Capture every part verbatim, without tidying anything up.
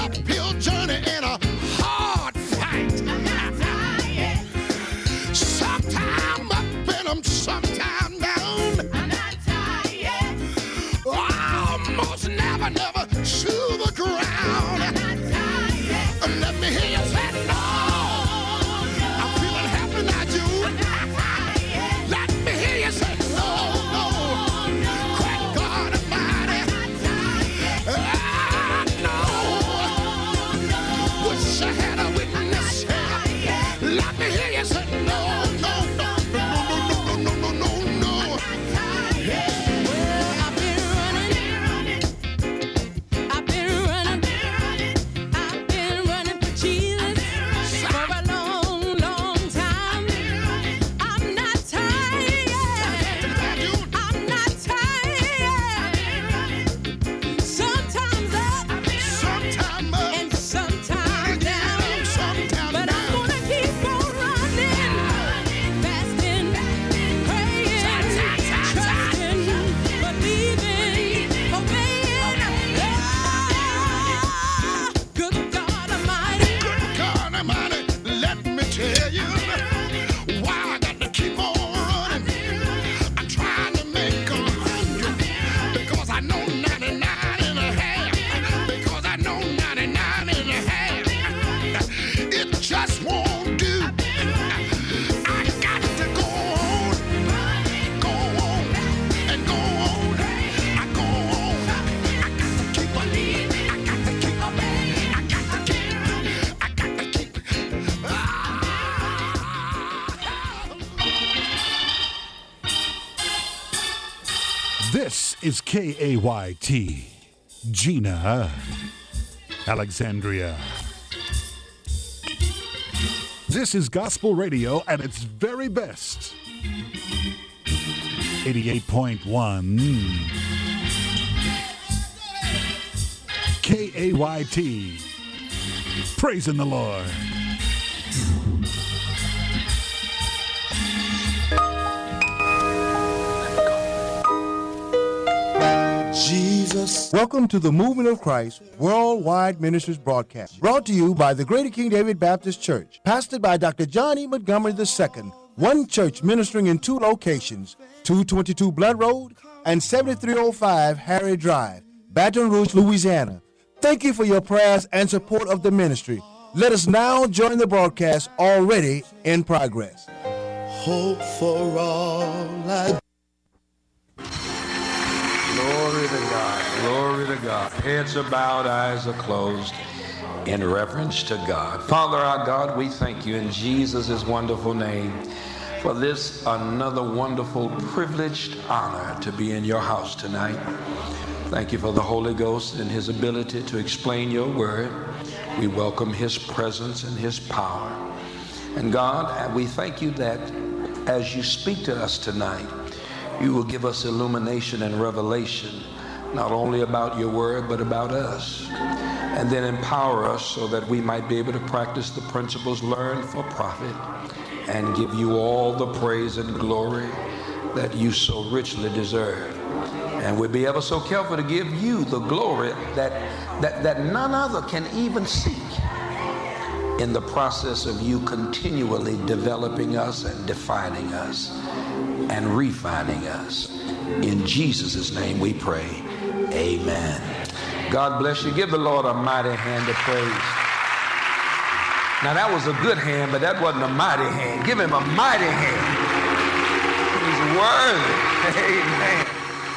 uphill journey and a hard fight. Sometime up and I'm sometime down. I'm not tired. Almost never, never to the ground. I'm not tired. Let me hear you say no. I'm feeling happy now, Jude. I'm not tired. Let me hear you say no, no. Great God Almighty. I'm not tired. Ah, no. Wish I had a witness here. Let me hear you say no, no, no, no, no, no, no, no, no. Well, I've been running, I've been running, I've been running for Jesus for a long, long time. I'm not tired, I'm not tired. Sometimes up Sometime up, and sometimes down, sometime but I'm down. gonna keep on running, fasting, praying, trusting, believing, obeying. Ah, good God Almighty. God Almighty, let me tell you why I got to keep on running. I'm trying to make a hundred because I know ninety-nine and a half. Because I know ninety-nine and a half. It just won't do. I got to go on, go on, and go on. I go on. I got to keep on. I got to keep on. I got to keep. I got to keep. Ah. This is K A Y T, Gina, Alexandria. This is gospel radio at its very best. eighty-eight point one K A Y T, praising the Lord. Jesus. Welcome to the Movement of Christ Worldwide Ministries broadcast, brought to you by the Greater King David Baptist Church, pastored by Doctor John E. Montgomery the Second, one church ministering in two locations, two twenty-two Blood Road and seventy-three oh five Harry Drive, Baton Rouge, Louisiana. Thank you for your prayers and support of the ministry. Let us now join the broadcast already in progress. Hope for all I Glory to God. Glory to God. Heads are bowed, eyes are closed in reverence to God. Father our God, we thank you in Jesus' wonderful name for this another wonderful privileged honor to be in your house tonight. Thank you for the Holy Ghost and his ability to explain your word. We welcome his presence and his power. And God, we thank you that as you speak to us tonight, you will give us illumination and revelation, not only about your word, but about us. And then empower us so that we might be able to practice the principles learned for profit and give you all the praise and glory that you so richly deserve. And we'll be ever so careful to give you the glory that, that, that none other can even seek in the process of you continually developing us and defining us and refining us. In Jesus' name we pray. Amen. God bless you. Give the Lord a mighty hand of praise. Now that was a good hand, but that wasn't a mighty hand. Give him a mighty hand. He's worthy. Amen.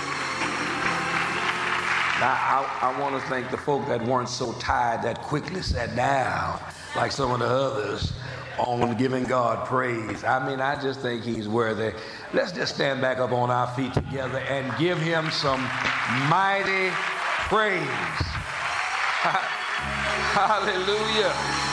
Now I, I want to thank the folk that weren't so tired that quickly sat down like some of the others on giving God praise. I mean, I just think he's worthy. Let's just stand back up on our feet together and give him some mighty praise. Hallelujah.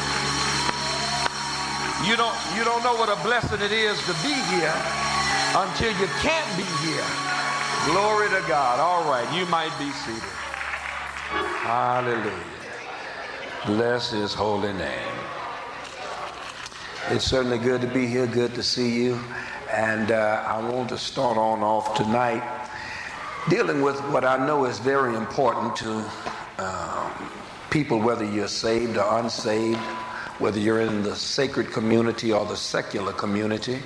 You don't, you don't know what a blessing it is to be here until you can't be here. Glory to God. All right, you might be seated. Hallelujah. Bless his holy name. It's certainly good to be here, good to see you. And uh, I want to start on off tonight dealing with what I know is very important to um, People, whether you're saved or unsaved, whether you're in the sacred community or the secular community,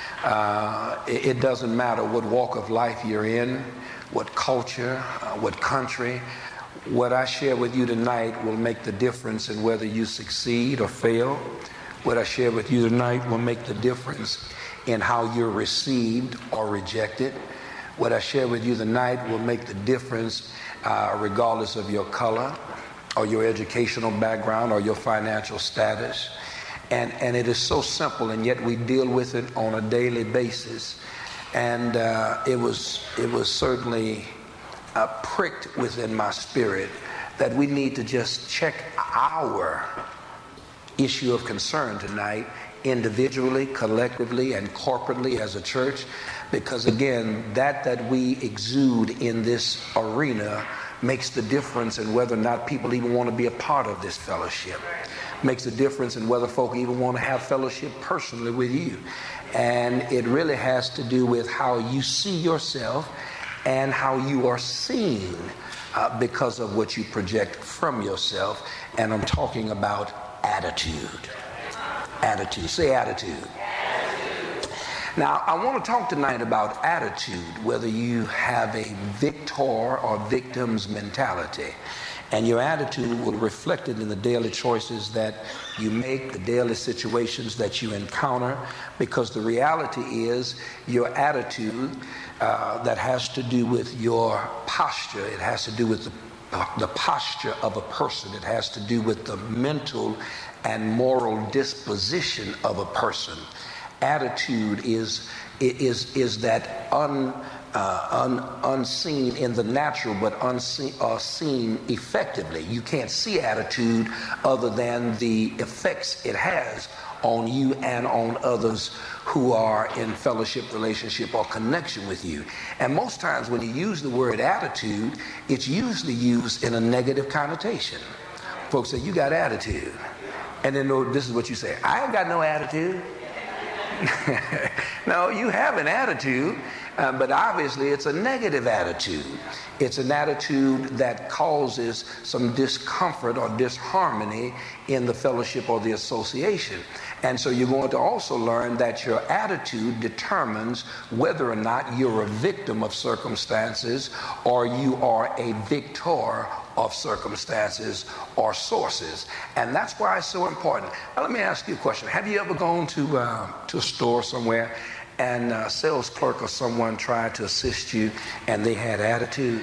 uh, it, it doesn't matter what walk of life you're in, what culture, uh, what country. What I share with you tonight will make the difference in whether you succeed or fail. What I share with you tonight will make the difference in how you're received or rejected. What I share with you tonight will make the difference uh, regardless of your color or your educational background or your financial status. And, and it is so simple, and yet we deal with it on a daily basis. And uh, it was it was certainly uh, pricked within my spirit that we need to just check our issue of concern tonight, individually, collectively, and corporately as a church, because again, that that we exude in this arena makes the difference in whether or not people even want to be a part of this fellowship. Makes a difference in whether folk even want to have fellowship personally with you. And it really has to do with how you see yourself and how you are seen uh, because of what you project from yourself. And I'm talking about attitude. Attitude. Say attitude. Attitude. Now, I want to talk tonight about attitude, whether you have a victor or victim's mentality. And your attitude will reflect it in the daily choices that you make, the daily situations that you encounter, because the reality is your attitude uh, that has to do with your posture. It has to do with the, uh, the posture of a person. It has to do with the mental and moral disposition of a person. Attitude is, is, is that un Uh, un, unseen in the natural, but unseen, uh, seen effectively. You can't see attitude other than the effects it has on you and on others who are in fellowship, relationship, or connection with you. And most times when you use the word attitude, it's usually used in a negative connotation. Folks say, you got attitude. And then this is what you say, I ain't got no attitude. No, you have an attitude. Uh, but obviously it's a negative attitude. It's an attitude that causes some discomfort or disharmony in the fellowship or the association. And so you're going to also learn that your attitude determines whether or not you're a victim of circumstances or you are a victor of circumstances or sources. And that's why it's so important. Now, let me ask you a question. Have you ever gone to, uh, to a store somewhere and a sales clerk or someone tried to assist you and they had attitude?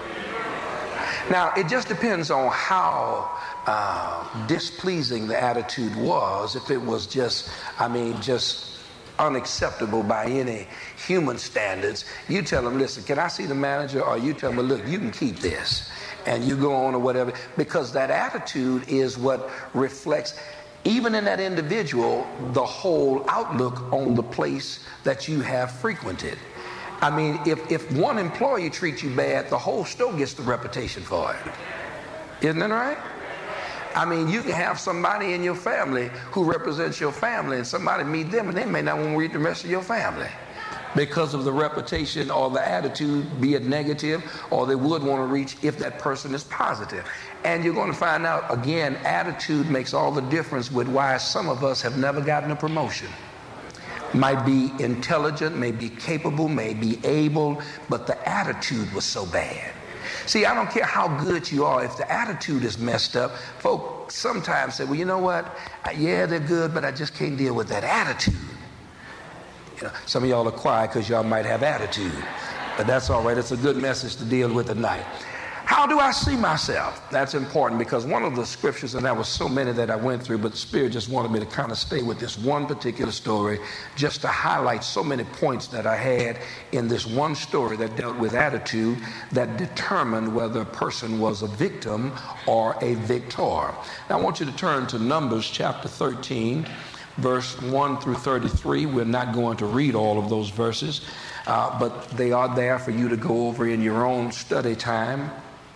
Now, it just depends on how uh, displeasing the attitude was. If it was just, I mean, just unacceptable by any human standards, you tell them, listen, can I see the manager? Or you tell them, look, you can keep this. And you go on or whatever, because that attitude is what reflects, even in that individual, the whole outlook on the place that you have frequented. I mean, if, if one employee treats you bad, the whole store gets the reputation for it. Isn't that right? I mean, you can have somebody in your family who represents your family, and somebody meet them, and they may not want to read the rest of your family because of the reputation or the attitude, be it negative, or they would want to reach if that person is positive. And you're going to find out, again, attitude makes all the difference with why some of us have never gotten a promotion. Might be intelligent, may be capable, may be able, but the attitude was so bad. See, I don't care how good you are, if the attitude is messed up, folks sometimes say, well, you know what? Yeah, they're good, but I just can't deal with that attitude. You know, some of y'all are quiet because y'all might have attitude, but that's all right. It's a good message to deal with tonight. How do I see myself? That's important, because one of the scriptures, and there was so many that I went through, but the Spirit just wanted me to kind of stay with this one particular story just to highlight so many points that I had in this one story that dealt with attitude that determined whether a person was a victim or a victor. Now I want you to turn to Numbers chapter thirteen, verse one through thirty-three. We're not going to read all of those verses, uh, but they are there for you to go over in your own study time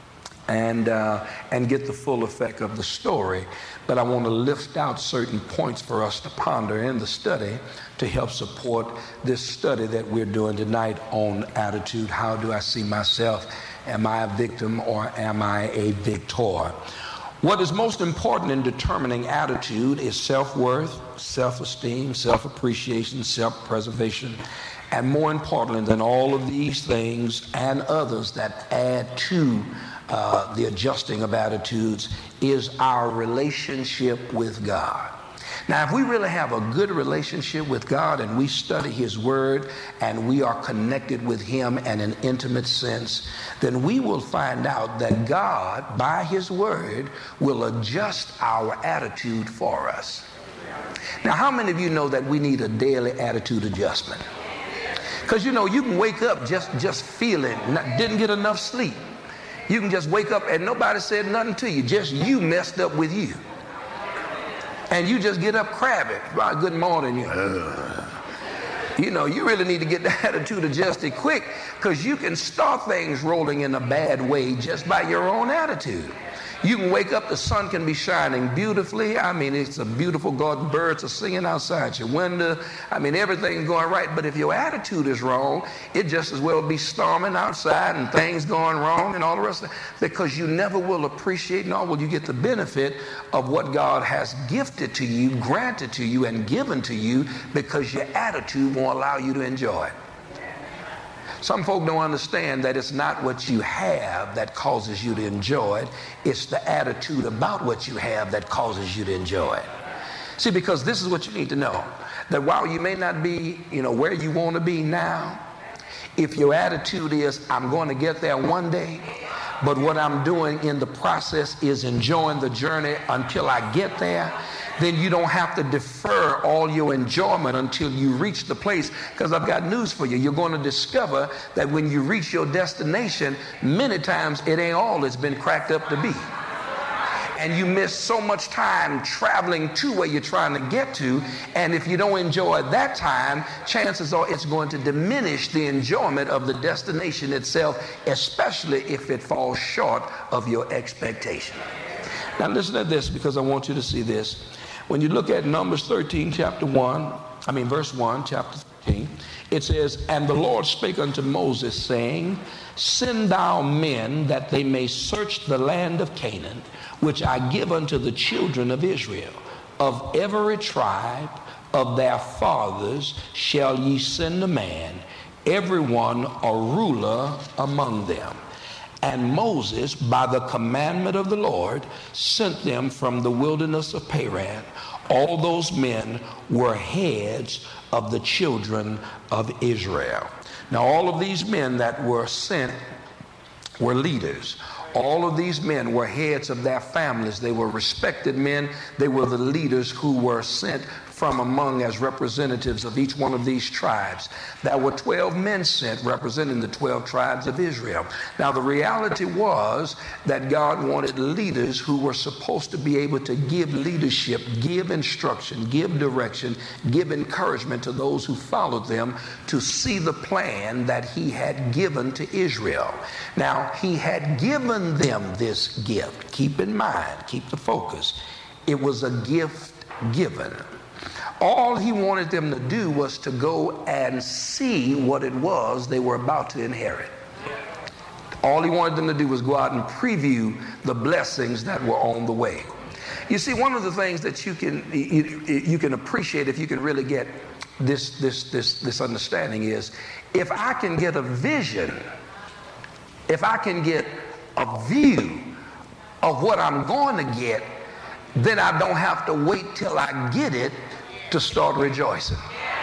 and uh, and get the full effect of the story. But I want to lift out certain points for us to ponder in the study to help support this study that we're doing tonight on attitude. How do I see myself? Am I a victim or am I a victor? What is most important in determining attitude is self-worth, self-esteem, self-appreciation, self-preservation, and more importantly than all of these things and others that add to uh, the adjusting of attitudes is our relationship with God. Now, if we really have a good relationship with God and we study His Word and we are connected with Him in an intimate sense, then we will find out that God, by His Word, will adjust our attitude for us. Now, how many of you know that we need a daily attitude adjustment? Because, you know, you can wake up just, just feeling, not, didn't get enough sleep. You can just wake up and nobody said nothing to you, just you messed up with you. And you just get up crabby. Right, good morning. You, uh, you know, you really need to get the attitude adjusted quick, because you can start things rolling in a bad way just by your own attitude. You can wake up, the sun can be shining beautifully. I mean, it's a beautiful garden. Birds are singing outside your window. I mean, everything's going right. But if your attitude is wrong, it just as well be storming outside and things going wrong and all the rest of it, because you never will appreciate, nor will you get the benefit of what God has gifted to you, granted to you, and given to you, because your attitude won't allow you to enjoy it. Some folk don't understand that it's not what you have that causes you to enjoy it. It's the attitude about what you have that causes you to enjoy it. See, because this is what you need to know, that while you may not be, you know, where you want to be now, if your attitude is, I'm going to get there one day, but what I'm doing in the process is enjoying the journey until I get there, then you don't have to defer all your enjoyment until you reach the place. Because I've got news for you. You're going to discover that when you reach your destination, many times it ain't all it's been cracked up to be. And you miss so much time traveling to where you're trying to get to. And if you don't enjoy that time, chances are it's going to diminish the enjoyment of the destination itself, especially if it falls short of your expectation. Now listen to this, because I want you to see this. When you look at Numbers thirteen, chapter one, I mean verse one, chapter thirteen, it says, and the Lord spake unto Moses, saying, send thou men that they may search the land of Canaan, which I give unto the children of Israel. Of every tribe of their fathers shall ye send a man, every one a ruler among them. And Moses, by the commandment of the Lord, sent them from the wilderness of Paran. All those men were heads of the children of Israel. Now, all of these men that were sent were leaders. All of these men were heads of their families. They were respected men. They were the leaders who were sent from among as representatives of each one of these tribes. There were twelve men sent representing the twelve tribes of Israel. Now, the reality was that God wanted leaders who were supposed to be able to give leadership, give instruction, give direction, give encouragement to those who followed them to see the plan that He had given to Israel. Now, He had given them this gift. Keep in mind, keep the focus. It was a gift given. All He wanted them to do was to go and see what it was they were about to inherit. All He wanted them to do was go out and preview the blessings that were on the way. You see, one of the things that you can you, you can appreciate if you can really get this this this this understanding is, if I can get a vision, if I can get a view of what I'm going to get, then I don't have to wait till I get it to start rejoicing.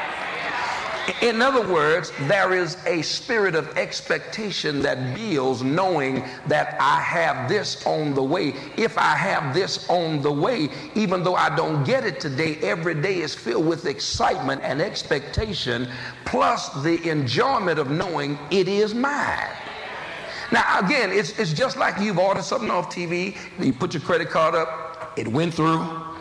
In other words, there is a spirit of expectation that builds, knowing that I have this on the way. If I have this on the way, even though I don't get it today, every day is filled with excitement and expectation, plus the enjoyment of knowing it is mine. Now, again, it's, it's just like you've ordered something off T V, you put your credit card up, it went through,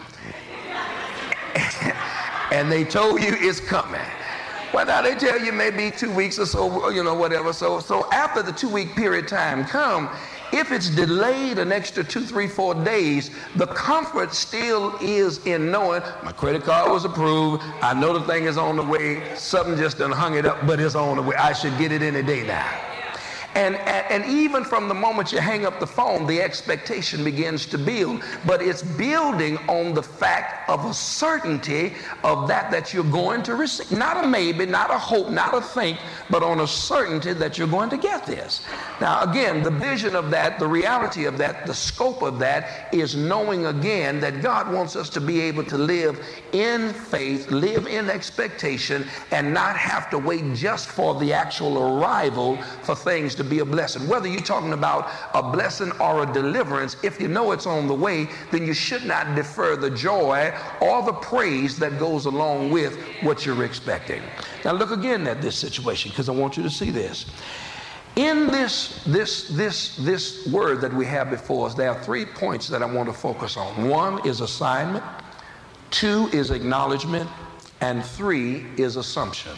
and they told you it's coming. Well, now they tell you maybe two weeks or so, you know, whatever. So, so after the two-week period time come, if it's delayed an extra two, three, four days, the comfort still is in knowing my credit card was approved. I know the thing is on the way. Something just done hung it up, but it's on the way. I should get it any day now. And, and, and even from the moment you hang up the phone, the expectation begins to build. But it's building on the fact of a certainty of that that you're going to receive. Not a maybe, not a hope, not a think, but on a certainty that you're going to get this. Now, again, the vision of that, the reality of that, the scope of that is knowing again that God wants us to be able to live in faith, live in expectation, and not have to wait just for the actual arrival for things to be a blessing. Whether you're talking about a blessing or a deliverance, if you know it's on the way, then you should not defer the joy or the praise that goes along with what you're expecting. Now look again at this situation, because I want you to see this. In this, this, this, this word that we have before us, there are three points that I want to focus on. One is assignment, two is acknowledgement, and three is assumption.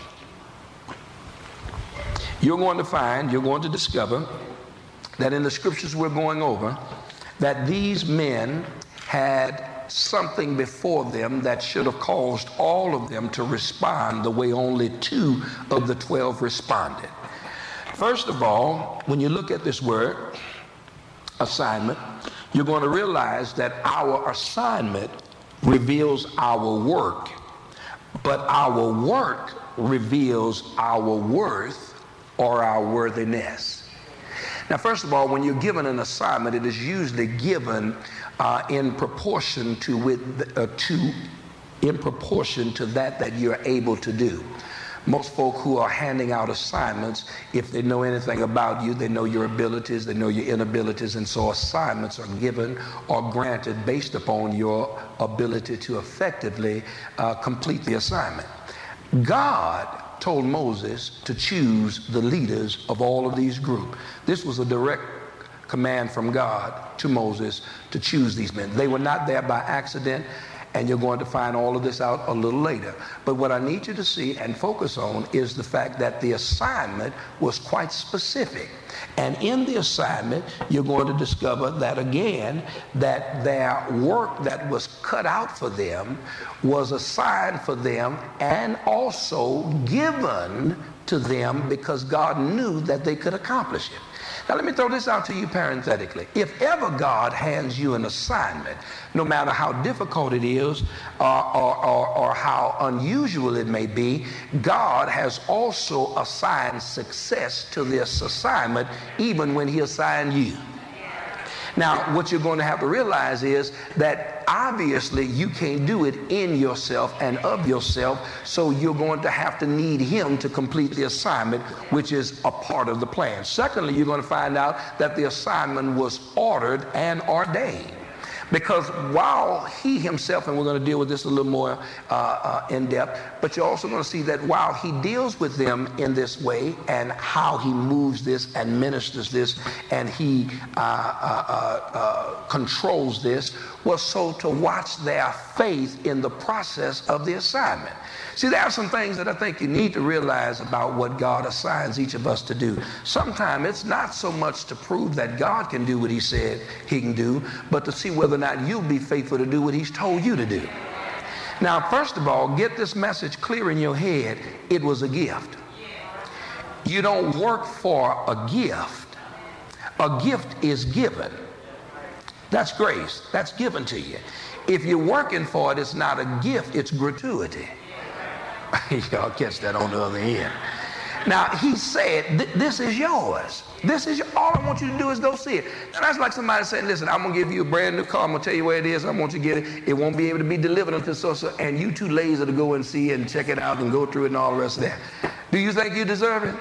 You're going to find, you're going to discover that in the scriptures we're going over, that these men had something before them that should have caused all of them to respond the way only two of the twelve responded. First of all, when you look at this word, assignment, you're going to realize that our assignment reveals our work, but our work reveals our worth or our worthiness. Now, first of all, when you're given an assignment, it is usually given uh, in proportion to with uh, to in proportion to that that you're able to do. Most folk who are handing out assignments, if they know anything about you, they know your abilities, they know your inabilities, and so assignments are given or granted based upon your ability to effectively uh, complete the assignment. God told Moses to choose the leaders of all of these groups. This was a direct command from God to Moses to choose these men. They were not there by accident. And you're going to find all of this out a little later. But what I need you to see and focus on is the fact that the assignment was quite specific. And in the assignment, you're going to discover that again, that their work that was cut out for them was assigned for them and also given to them because God knew that they could accomplish it. Now let me throw this out to you parenthetically. If ever God hands you an assignment, no matter how difficult it is uh, or, or, or how unusual it may be, God has also assigned success to this assignment even when he assigned you. Now, what you're going to have to realize is that obviously you can't do it in yourself and of yourself, so you're going to have to need him to complete the assignment, which is a part of the plan. Secondly, you're going to find out that the assignment was ordered and ordained. Because while he himself, and we're going to deal with this a little more uh, uh, in depth, but you're also going to see that while he deals with them in this way and how he moves this and ministers this and he uh, uh, uh, uh, controls this, was so to watch their faith in the process of the assignment. See, there are some things that I think you need to realize about what God assigns each of us to do. Sometimes it's not so much to prove that God can do what he said he can do, but to see whether or not you'll be faithful to do what he's told you to do. Now, first of all, get this message clear in your head. It was a gift. You don't work for a gift. A gift is given. That's grace. That's given to you. If you're working for it, it's not a gift, it's gratuity. Y'all catch that on the other end. Now, he said, this is yours. This is your, all I want you to do is go see it. Now, that's like somebody saying, listen, I'm going to give you a brand new car. I'm going to tell you where it is. I want you to get it. It won't be able to be delivered until so, so, and you too lazy to go and see it and check it out and go through it and all the rest of that. Do you think you deserve it?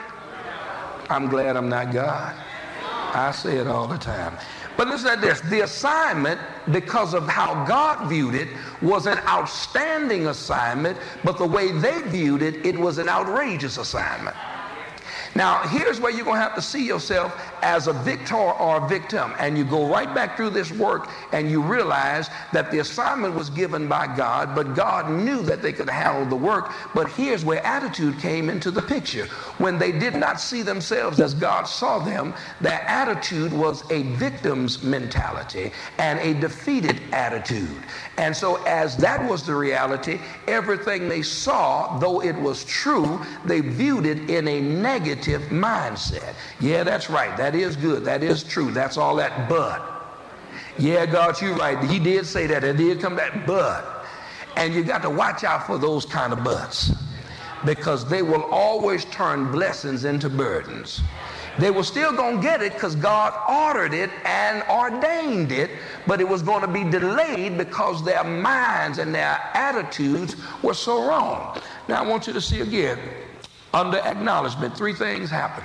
I'm glad I'm not God. I say it all the time. But listen at this. The assignment, because of how God viewed it, was an outstanding assignment, but the way they viewed it, it was an outrageous assignment. Now, here's where you're going to have to see yourself as a victor or a victim. And you go right back through this work and you realize that the assignment was given by God, but God knew that they could handle the work. But here's where attitude came into the picture. When they did not see themselves as God saw them, their attitude was a victim's mentality and a defeated attitude. And so as that was the reality, everything they saw, though it was true, they viewed it in a negative negative mindset. Yeah, that's right. That is good. That is true. That's all that, but. Yeah, God, you're right. He did say that. It did come back, but. And you got to watch out for those kind of buts, because they will always turn blessings into burdens. They were still going to get it because God ordered it and ordained it, but it was going to be delayed because their minds and their attitudes were so wrong. Now I want you to see again, under acknowledgement, three things happen.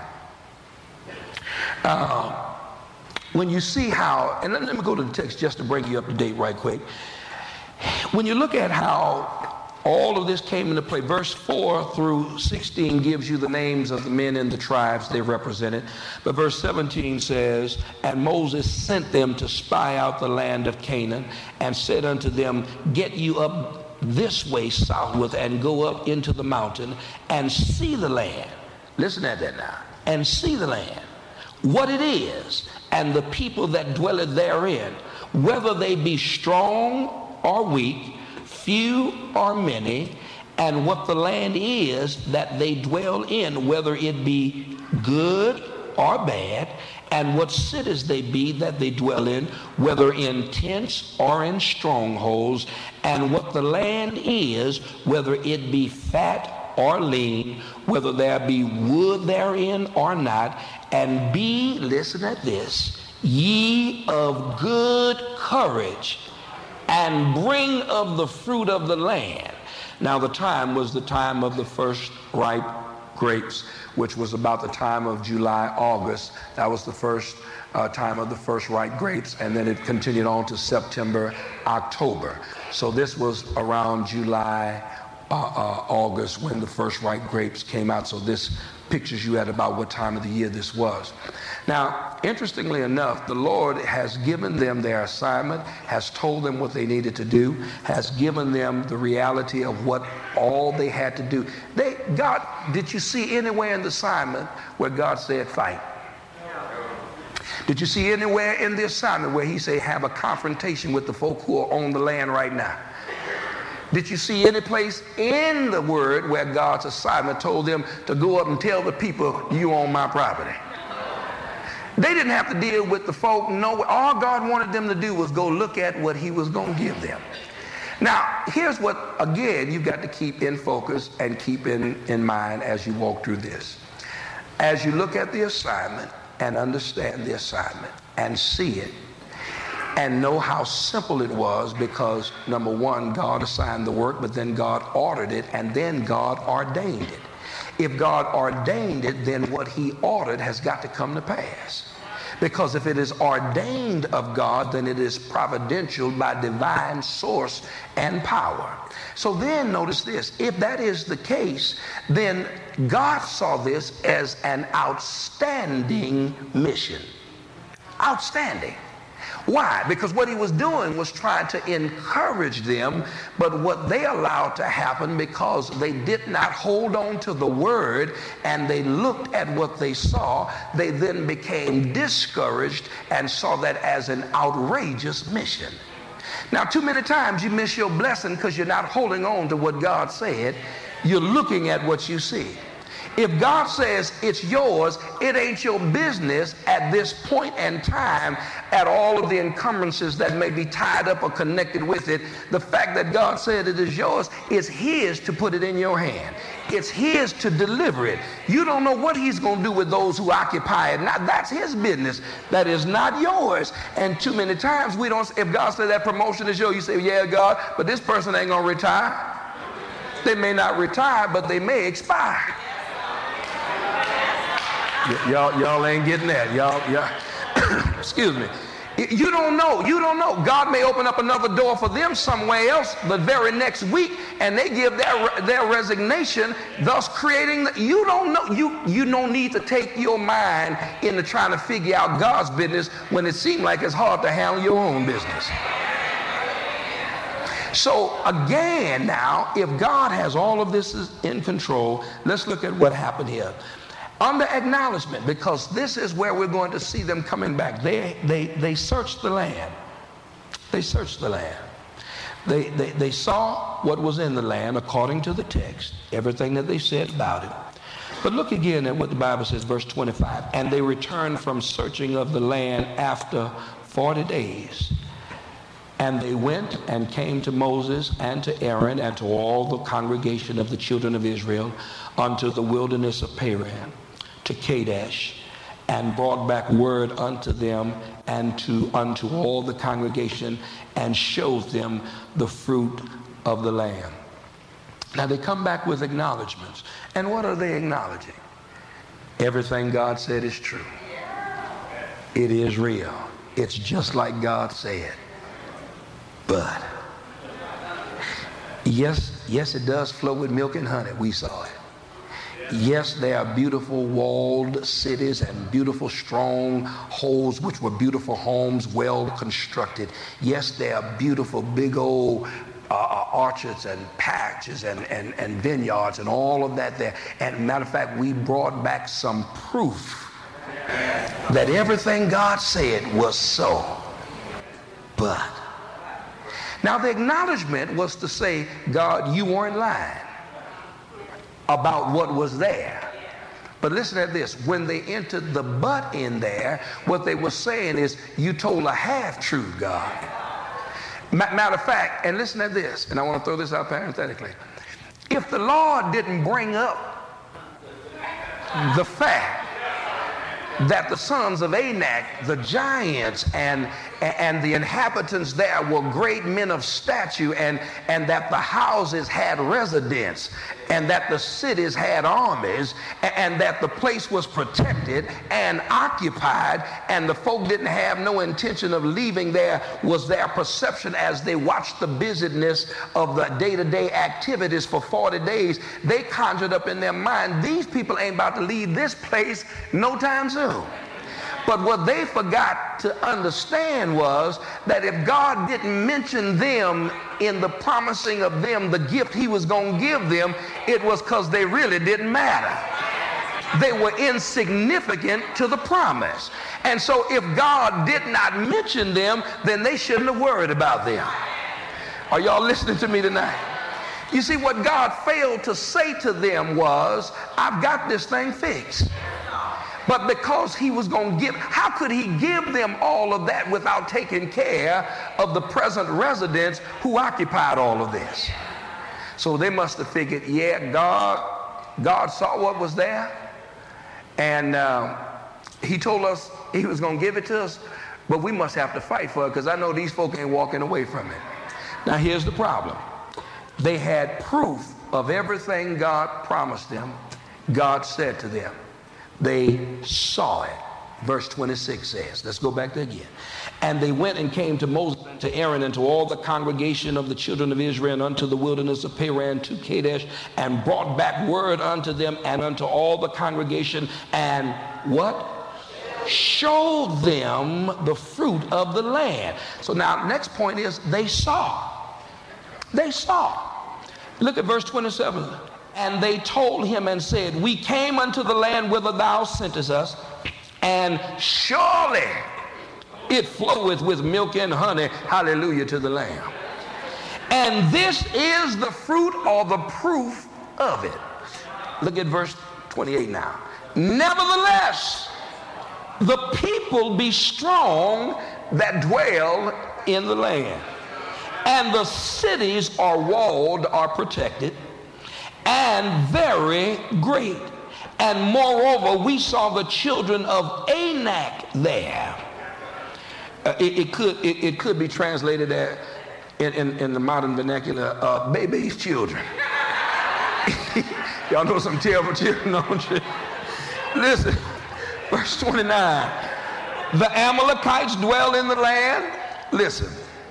Uh, when you see how, and let, let me go to the text just to bring you up to date right quick. When you look at how all of this came into play, verse four through sixteen gives you the names of the men and the tribes they represented. But verse seventeen says, and Moses sent them to spy out the land of Canaan, and said unto them, get you up this way southward, and go up into the mountain, and see the land. Listen at that now. And see the land, what it is, and the people that dwelleth therein, whether they be strong or weak, few or many, and what the land is that they dwell in, whether it be good or bad, and what cities they be that they dwell in, whether in tents or in strongholds, and what the land is, whether it be fat or lean, whether there be wood therein or not, and be, listen at this, ye of good courage, and bring of the fruit of the land. Now the time was the time of the first ripe grapes, which was about the time of July, August. That was the first uh, time of the first ripe grapes, and then it continued on to September, October. So this was around July, uh, uh, August when the first ripe grapes came out. So this pictures you at about what time of the year this was. Now, interestingly enough, the Lord has given them their assignment, has told them what they needed to do, has given them the reality of what all they had to do. They, God, did you see anywhere in the assignment where God said fight? Did you see anywhere in the assignment where he said have a confrontation with the folk who are on the land right now? Did you see any place in the word where God's assignment told them to go up and tell the people, you own my property? They didn't have to deal with the folk. No, all God wanted them to do was go look at what he was going to give them. Now, here's what, again, you've got to keep in focus and keep in, in mind as you walk through this. As you look at the assignment and understand the assignment and see it and know how simple it was, because, number one, God assigned the work, but then God ordered it, and then God ordained it. If God ordained it, then what he ordered has got to come to pass. Because if it is ordained of God, then it is providential by divine source and power. So then notice this. If that is the case, then God saw this as an outstanding mission. Outstanding. Why? Because what he was doing was trying to encourage them, but what they allowed to happen, because they did not hold on to the word and they looked at what they saw, they then became discouraged and saw that as an outrageous mission. Now, too many times you miss your blessing because you're not holding on to what God said. You're looking at what you see. If God says it's yours, it ain't your business at this point in time at all of the encumbrances that may be tied up or connected with it. The fact that God said it is yours is his to put it in your hand. It's his to deliver it. You don't know what he's going to do with those who occupy it. Now, that's his business. That is not yours. And too many times we don't, if God said that promotion is yours, you say, yeah, God, but this person ain't going to retire. They may not retire, but they may expire. Y- y'all, y'all ain't getting that. Y'all, y'all, excuse me. You don't know. You don't know. God may open up another door for them somewhere else the very next week, and they give their their resignation, thus creating. The, you don't know. You you don't need to take your mind into trying to figure out God's business when it seems like it's hard to handle your own business. So again, now, if God has all of this in control, let's look at what happened here. Under acknowledgement, because this is where we're going to see them coming back. They they they searched the land. They searched the land. They, they, they saw what was in the land according to the text, everything that they said about it. But look again at what the Bible says, verse twenty-five. And they returned from searching of the land after forty days. And they went and came to Moses and to Aaron and to all the congregation of the children of Israel unto the wilderness of Paran, to Kadesh, and brought back word unto them and to unto all the congregation, and showed them the fruit of the land. Now they come back with acknowledgments. And what are they acknowledging? Everything God said is true. It is real. It's just like God said. But yes, yes, it does flow with milk and honey. We saw it. Yes, there are beautiful walled cities and beautiful strongholds, which were beautiful homes, well constructed. Yes, there are beautiful big old uh, orchards and patches and, and, and vineyards and all of that there. And matter of fact, we brought back some proof that everything God said was so. But now the acknowledgement was to say, God, you weren't lying about what was there. But listen at this. When they entered the but in there, what they were saying is, you told a half-truth, God. Matter of fact, and listen at this, and I want to throw this out parenthetically. If the Lord didn't bring up the fact that the sons of Anak, the giants, and, and the inhabitants there were great men of stature, and, and that the houses had residents, and that the cities had armies, and that the place was protected and occupied, and the folk didn't have no intention of leaving there, was their perception as they watched the busyness of the day-to-day activities for forty days. They conjured up in their mind, these people ain't about to leave this place no time soon. But what they forgot to understand was that if God didn't mention them in the promising of them the gift he was going to give them, it was because they really didn't matter. They were insignificant to the promise. And so if God did not mention them, then they shouldn't have worried about them. Are y'all listening to me tonight? You see, what God failed to say to them was, I've got this thing fixed. But because he was going to give, how could he give them all of that without taking care of the present residents who occupied all of this? So they must have figured, yeah, God, God saw what was there, and uh, he told us he was going to give it to us, but we must have to fight for it, because I know these folk ain't walking away from it. Now here's the problem. They had proof of everything God promised them, God said to them. They saw it. Verse twenty-six says, let's go back there again. And they went and came to Moses and to Aaron and to all the congregation of the children of Israel and unto the wilderness of Paran to Kadesh, and brought back word unto them and unto all the congregation, and what? Showed them the fruit of the land. So now next point is they saw. They saw. Look at verse twenty-seven. And they told him and said, we came unto the land whither thou sentest us, and surely it floweth with milk and honey, hallelujah to the Lamb. And this is the fruit or the proof of it. Look at verse twenty-eight now. Nevertheless, the people be strong that dwell in the land, and the cities are walled, are protected, and very great. And moreover, we saw the children of Anak there. Uh, it, it could it, it could be translated as, in, in, in the modern vernacular, uh, baby's children. Y'all know some terrible children, don't you? Listen, verse twenty-nine. The Amalekites dwell in the land. Listen.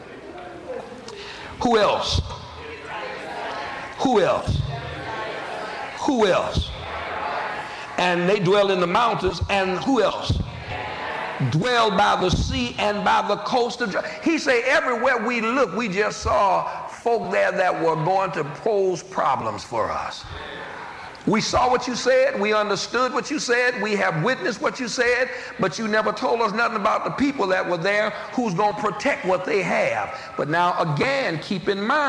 Who else? Who else? Who else? And they dwell in the mountains. And who else? Dwell by the sea and by the coast of. He say everywhere we look, we just saw folk there that were going to pose problems for us. We saw what you said, we understood what you said, we have witnessed what you said, but you never told us nothing about the people that were there who's going to protect what they have. But now again, keep in mind,